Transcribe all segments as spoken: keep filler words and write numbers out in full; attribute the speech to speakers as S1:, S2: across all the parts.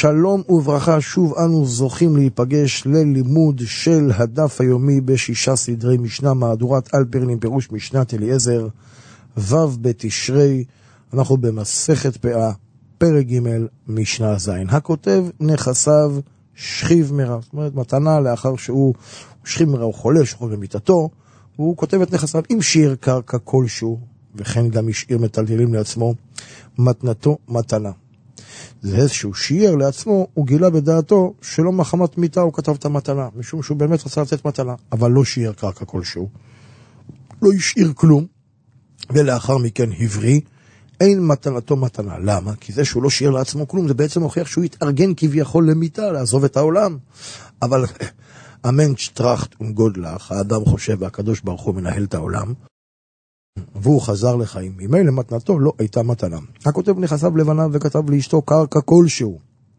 S1: שלום וברכה, שוב אנו זוכים להיפגש ללימוד של הדף היומי בשישה סדרי משנה, מהדורת אלפרין עם פירוש משנת אליעזר, ו' בתשרי. אנחנו במסכת פאה, פרק ג' משנה ז'. הכותב נכסיו שכיב מרע, זאת אומרת מתנה לאחר שהוא שכיב מרע, הוא חולה, שוכב במיטתו, הוא כותב את נכסיו עם שיר קרקע כלשהו, וכן גם השאיר מטלטלים לעצמו, מתנתו מתנה. זה איזשהו שיר לעצמו, הוא גילה בדעתו שלא מחמת מיתה הוא כתב את המתנה, משום שהוא באמת רצה לתת מתנה, אבל לא שיר קרקע כלשהו, לא השאיר כלום, ולאחר מכן הבריא, אין מתנתו מתנה. למה? כי זה שהוא לא שיר לעצמו כלום, זה בעצם הוכיח שהוא התארגן כביכול למיתה, לעזוב את העולם. אבל המנש טראכט וגודלך, האדם חושב והקדוש ברוך הוא מנהל את העולם, והוא חזר לחיים. ממילא מתנתו לא הייתה מתנה. הכותב נכסיו לבניו וכתב לאשתו קרקע כלשהו.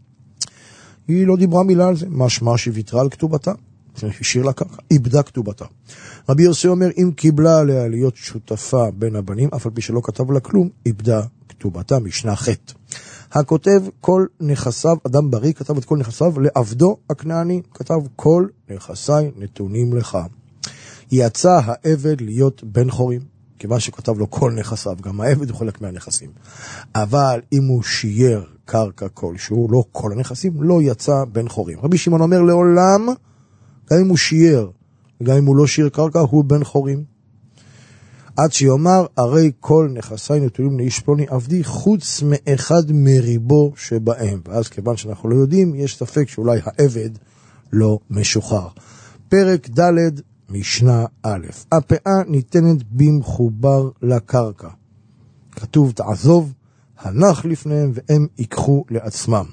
S1: היא לא דיברה מילה על זה, משמע שוויתרה על כתובתה, השאיר לה קרקע, איבדה כתובתה. רבי יוסי אומר, אם קיבלה עליה להיות שותפה בין הבנים, אף על פי שלא כתב לה כלום, איבדה כתובתה, משנה חטא. הכותב כל נכסיו, אדם בריא, כתב את כל נכסיו לעבדו הכנעני, כתב כל נכסיי נתונים לך. יצא העבד להיות בן חורים, כיוון שכתב לו כל נכסיו, גם העבד הוא חלק מהנכסים. אבל אם הוא שייר קרקע כלשהו, לא כל הנכסים, לא יצא בן חורים. רבי שמעון אומר, לעולם, גם אם הוא שייר, וגם אם הוא לא שיר קרקע, הוא בן חורים. עד שיאמר, הרי כל נכסי נתונים לאיש פלוני עבדי, חוץ מאחד מריבו שבהם. ואז כיוון שאנחנו לא יודעים, יש ספק שאולי העבד לא משוחרר. פרק ד' משנה א', הפאה ניתנת במחובר לקרקע. כתוב תעזוב, הנח לפניהם והם ייקחו לעצמם.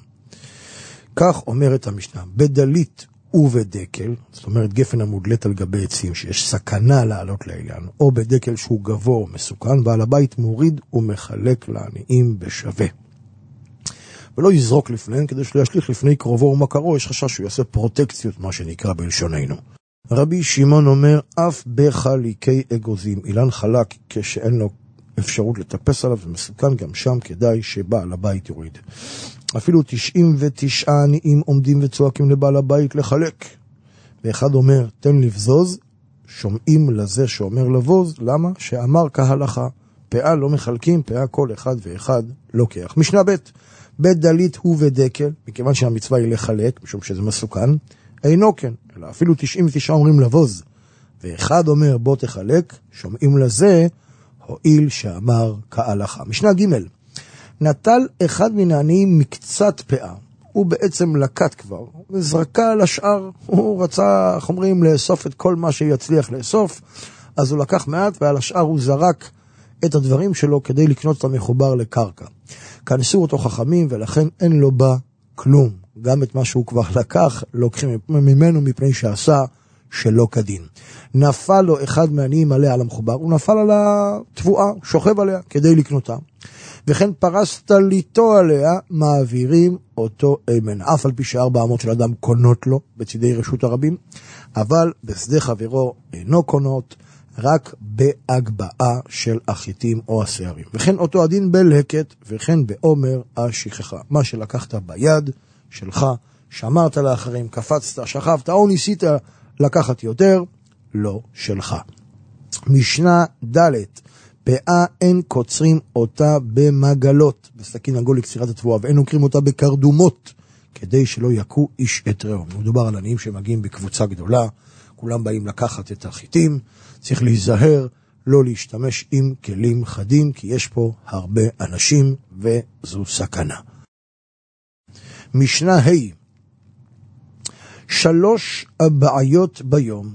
S1: כך אומרת המשנה, בדלית ובדקל, זאת אומרת גפן המודלת על גבי עצים שיש סכנה לעלות לאילן, או בדקל שהוא גבוה או מסוכן, בעל הבית מוריד ומחלק לעניים בשווה. ולא יזרוק לפניהם כדי שלא ישליך לפני קרובו ומכרו, יש חשש שהוא יעשה פרוטקציות, מה שנקרא בלשוננו. רבי שמעון אומר, אף בחליקי אגוזים, אילן חלק כשאין לו אפשרות לטפס עליו, זה מסוכן, גם שם כדאי שבעל הבית יוריד. אפילו תשעים ותשעה עניים עומדים וצועקים לבעל הבית לחלק. ואחד אומר, תן לבזוז, שומעים לזה שאומר לבוז, למה? שאמר כהלכה, פאה לא מחלקים, פאה כל אחד ואחד לוקח. משנה ב', בית דלית הוא ודקל, מכיוון שהמצווה היא לחלק, משום שזה מסוכן, אינו כן, אלא אפילו תשעים ותשעה אומרים לבוז, ואחד אומר בוא תחלק, שומעים לזה, הועיל שאמר כהלכה. משנה ג', נטל אחד מן העניים מקצת פאה, הוא בעצם לקט כבר, וזרקה על השאר, הוא רצה, איך אומרים, לאסוף את כל מה שיצליח לאסוף, אז הוא לקח מעט, ועל השאר הוא זרק את הדברים שלו כדי לקנות את המחובר לקרקע. כנסו אותו חכמים, ולכן אין לו בה כלום. גם את מה שהוא כבר לקח, לוקחים ממנו מפני שעשה שלא כדין. נפל לו אחד מהעניים עליה על המחובר, הוא נפל על התבואה, שוכב עליה כדי לקנותה. וכן פרס טליתו עליה, מעבירים אותו אמן. אף על פי שארבע אמות של אדם קונות לו, בצדי רשות הרבים, אבל בשדה חברו אינו קונות, רק בהגבעה של החיטים או השערים. וכן אותו הדין בלהקת, וכן בעומר השכחה. מה שלקחת ביד שלך, שמרת לאחרים, קפצת, שכבת, או ניסית לקחת יותר, לא שלך. משנה ד', פאה אין קוצרים אותה במגלות, בסכין עגול לקצירת התבואה, ואין עוקרים אותה בקרדומות, כדי שלא יקו איש את רעהו. מדובר על עניים שמגיעים בקבוצה גדולה, כולם באים לקחת את החיטים, צריך להיזהר, לא להשתמש עם כלים חדים, כי יש פה הרבה אנשים וזו סכנה. משנה ה', שלוש הבעיות ביום.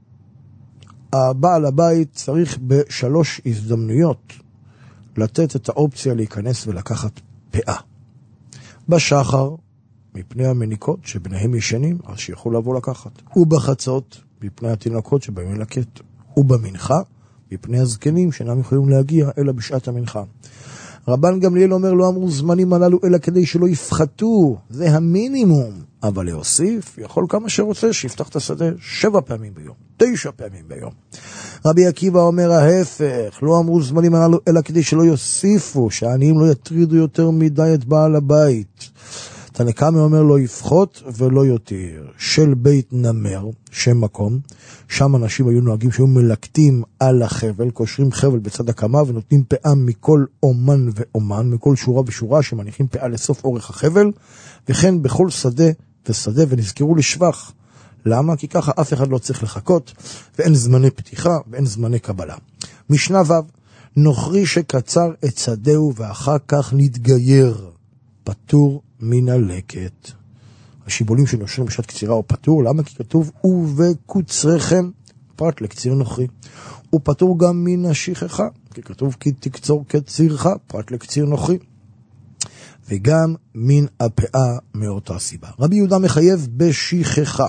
S1: הבעל הבית צריך בשלוש הזדמנויות לתת את האופציה להיכנס ולקחת פאה. בשחר, מפני המניקות שבניהם ישנים, אז שיכול לבוא לקחת. ובחצות, מפני התינוקות שבאים ללקט. ובמנחה, מפני הזקנים שאינם יכולים להגיע אלא בשעת המנחה. רבן גמליאל אומר, לא אמרו זמנים הללו אלא כדי שלא יפחתו, זה המינימום. אבל להוסיף, יכול כמה שרוצה שיפתח את השדה שבע פעמים ביום, תשע פעמים ביום. רבי עקיבא אומר ההפך, לא אמרו זמנים הללו אלא כדי שלא יוסיפו, שהעניים לא יטרידו יותר מדי את בעל הבית. תנא קמא אומר לא יפחות ולא יותר. של בית נמר, שם מקום, שם אנשים היו נוהגים שהיו מלקטים על החבל, קושרים חבל בצד הקמה ונותנים פאה מכל אומן ואומן, מכל שורה ושורה שמניחים פאה לסוף אורך החבל, וכן בכל שדה ושדה, ונזכרו לשבח. למה? כי ככה אף אחד לא צריך לחכות, ואין זמני פתיחה ואין זמני קבלה. משנה ו' נוכרי שקצר את שדהו ואחר כך נתגייר, פטור מן הלקט. השיבולים שנושרים בשעת קצירה הוא פטור, למה? כי כתוב ובקוצריכם, פרט לקציר נוכרי. הוא פטור גם מן השכחה, כי כתוב כי תקצור קצירך, פרט לקציר נוכרי. וגם מן הפאה מאותה סיבה. רבי יהודה מחייב בשכחה,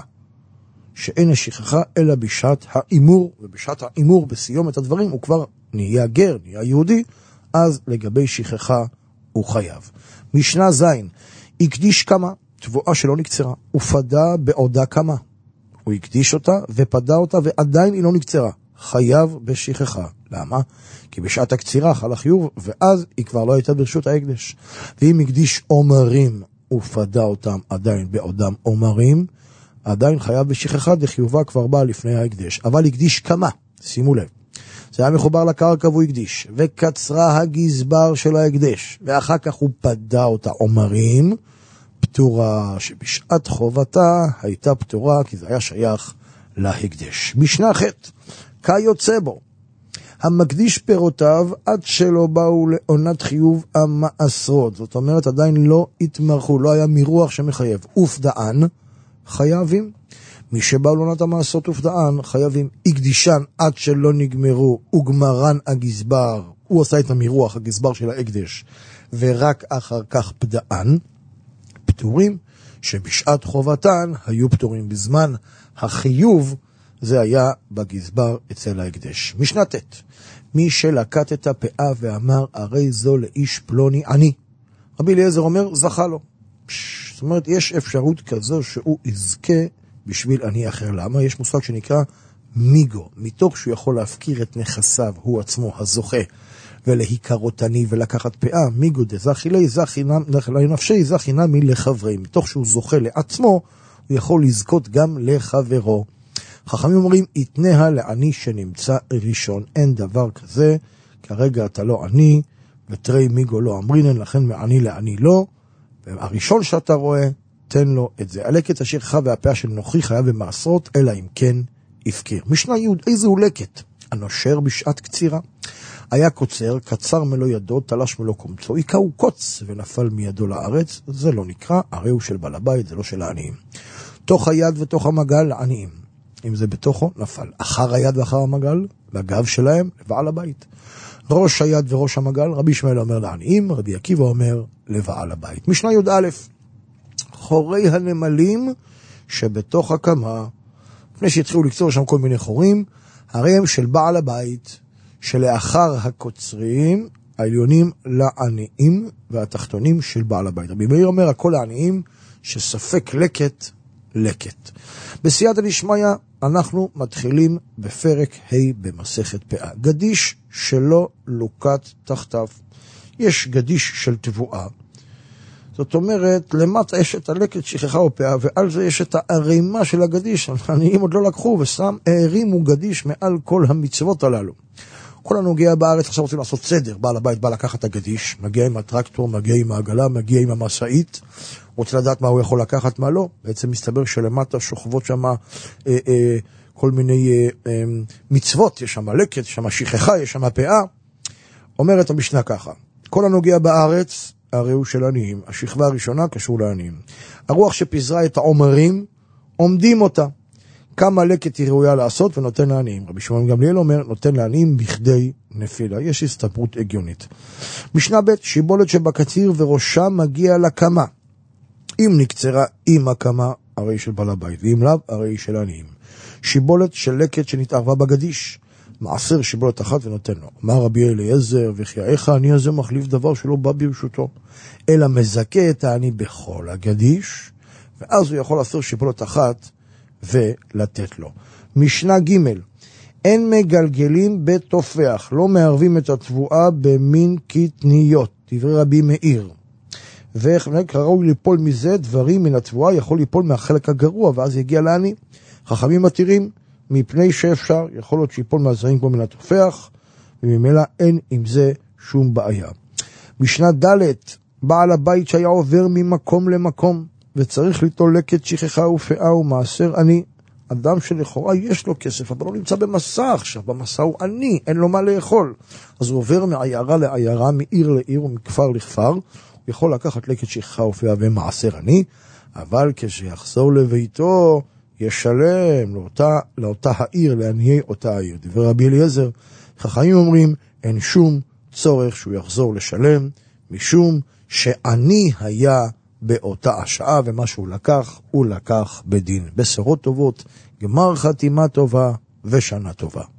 S1: שאין השכחה אלא בשעת האימור, ובשעת האימור בסיום את הדברים הוא כבר נהיה גר, נהיה יהודי, אז לגבי שכחה הוא חייב. משנה זין, הקדיש כמה, תבואה שלא נקצרה, ופדה בעודה כמה. הוא הקדיש אותה ופדה אותה ועדיין היא לא נקצרה. חייב בשכחה. למה? כי בשעת הקצירה חל החיוב, ואז היא כבר לא הייתה ברשות ההקדש. ואם הקדיש עומרים ופדה אותם עדיין בעודם עומרים, עדיין חייב בשכחה, דחיובה כבר באה לפני ההקדש. אבל הקדיש כמה, שימו לב. זה היה מחובר לקרקע והוא הקדיש, וקצרה הגזבר של ההקדש, ואחר כך הוא פדה אותה עומרים, פטורה שבשעת חובתה הייתה פטורה, כי זה היה שייך להקדש. משנה ח' כיוצא בו, המקדיש פירותיו עד שלא באו לעונת חיוב המעשרות, זאת אומרת עדיין לא התמרחו, לא היה מירוח שמחייב. ופדען חייבים, מי שבא לעונת המעשרות ופדען חייבים. הקדישן עד שלא נגמרו וגמרן הגזבר, הוא עשה את המירוח, הגזבר של ההקדש, ורק אחר כך פדען, פטורים, שבשעת חובתן היו פטורים. בזמן החיוב זה היה בגזבר אצל ההקדש. משנה ט' מי שלקט את הפאה ואמר הרי זו לאיש פלוני עני, רבי אליעזר אומר זכה לו. זאת אומרת יש אפשרות כזו שהוא יזכה בשביל עני אחר. למה? יש מושג שנקרא מיגו, מתוך שהוא יכול להפקיר את נכסיו, הוא עצמו הזוכה, ולהיקרות עני ולקחת פאה, מיגו דזכי לי זכי לנפשי זכי נמי לחברי, מתוך שהוא זוכה לעצמו הוא יכול לזכות גם לחברו. חכמים אומרים יתניה לעני שנמצא ראשון, אין דבר כזה, כרגע אתה לא עני ותרי מיגו לא אמרינן, לכן מעני לעני לא, והראשון שאתה רואה תן לו את זה. הלקט השכחה והפאה של נוכרי חייב במעשרות, אלא אם כן יפקיר. משנה י' איזהו לקט? הנושר בשעת קצירה. היה קוצר, קצר מלוא ידו, תלש מלוא קומצו, עיקהו קוץ ונפל מידו לארץ, זה לא נקרא, הרי הוא של בעל הבית, זה לא של העניים. תוך היד ותוך המגל לעניים, אם זה בתוכו נפל. אחר היד ואחר המגל, לגב שלהם, לבעל הבית. ראש היד וראש המגל, רבי ישמעאל אומר לעניים, רבי עקיבא אומר לבעל הבית. משנה י"א חורי הנמלים שבתוך הקמה, לפני שהתחילו לקצור שם כל מיני חורים, הרי הם של בעל הבית, שלאחר הקוצרים, העליונים לעניים והתחתונים של בעל הבית. רבי מאיר אומר, הכל לעניים שספק לקט, לקט. בסייעתא דשמיא אנחנו מתחילים בפרק ה' במסכת פאה. גדיש שלא לוקט תחתיו. יש גדיש של תבואה. זאת אומרת, למטה יש את הלקט שכחה או פאה, ועל זה יש את הערימה של הגדיש. העניים עוד לא לקחו ושם הערימו גדיש מעל כל המצוות הללו. כל הנוגע בארץ עכשיו רוצים לעשות סדר. בעל הבית בא לקחת את הגדיש, מגיע עם הטרקטור, מגיע עם העגלה, מגיע עם המסעית, רוצה לדעת מה הוא יכול לקחת, מה לא. בעצם מסתבר שלמטה שוכבות שם אה, אה, כל מיני אה, אה, מצוות, יש שם לקט, יש שם שכחה, יש שם פאה. אומרת המשנה ככה, כל הנוגע בארץ, הרי הוא של עניים. השכבה הראשונה קשור לעניים. הרוח שפיזרה את העומרים, עומדים אותה. כמה לקט היא ראויה לעשות ונותן לעניים. רבי שמעון גמליאל אומר, נותן לעניים בכדי נפילה. יש הסתברות הגיונית. משנה ב' שיבולת שבקציר וראשה מגיע לקמה. אם נקצרה עם הקמה, הרי של בעל הבית, ואם לאו, הרי של עניים. שיבולת של לקט שנתערבה בגדיש. מעשר שיבולת אחת ונותן לו. מה רבי אליעזר וכי איך העני הזה מחליף דבר שלא בא ברשותו, אלא מזכה את העני בכל הגדיש, ואז הוא יכול לעשר שיבולת אחת ולתת לו. משנה ג' אין מגלגלים בתופח, לא מערבים את התבואה במין קטניות, דברי רבי מאיר. וכראוי ליפול מזה דברים מן התבואה, יכול ליפול מהחלק הגרוע, ואז יגיע לעני. חכמים מתירים, מפני שאפשר, יכול להיות שיפול מהזרעים כמו מן התופח, וממילא אין עם זה שום בעיה. משנה ד' בעל הבית שהיה עובר ממקום למקום, וצריך ליטול לקט שכחה ופאה ומעשר עני. אדם שלכאורה יש לו כסף, אבל לא נמצא במסע עכשיו, במסע הוא עני, אין לו מה לאכול. אז הוא עובר מעיירה לעיירה, מעיר לעיר ומכפר לכפר, הוא יכול לקחת לקט שכחה ופאה ומעשר עני, אבל כשיחזור לביתו, ישלם לאותה, לאותה העיר, לעניי אותה העיר. דבר רבי אליעזר, חכמים אומרים, אין שום צורך שהוא יחזור לשלם, משום שעני היה באותה השעה, ומה שהוא לקח, הוא לקח בדין. בשורות טובות, גמר חתימה טובה ושנה טובה.